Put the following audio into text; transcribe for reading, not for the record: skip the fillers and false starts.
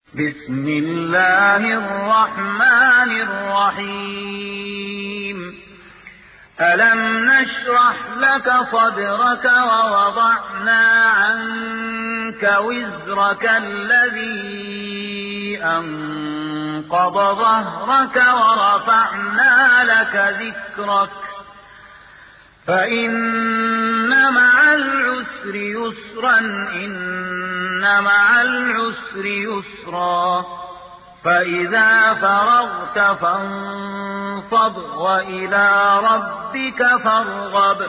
بسم الله الرحمن الرحيم ألم نشرح لك صدرك ووضعنا عنك وزرك الذي أنقض ظهرك ورفعنا لك ذكرك فإن مع العسر يسرا إن مع العسر يسرا فإذا فرغت فانصب وإلى ربك فارغب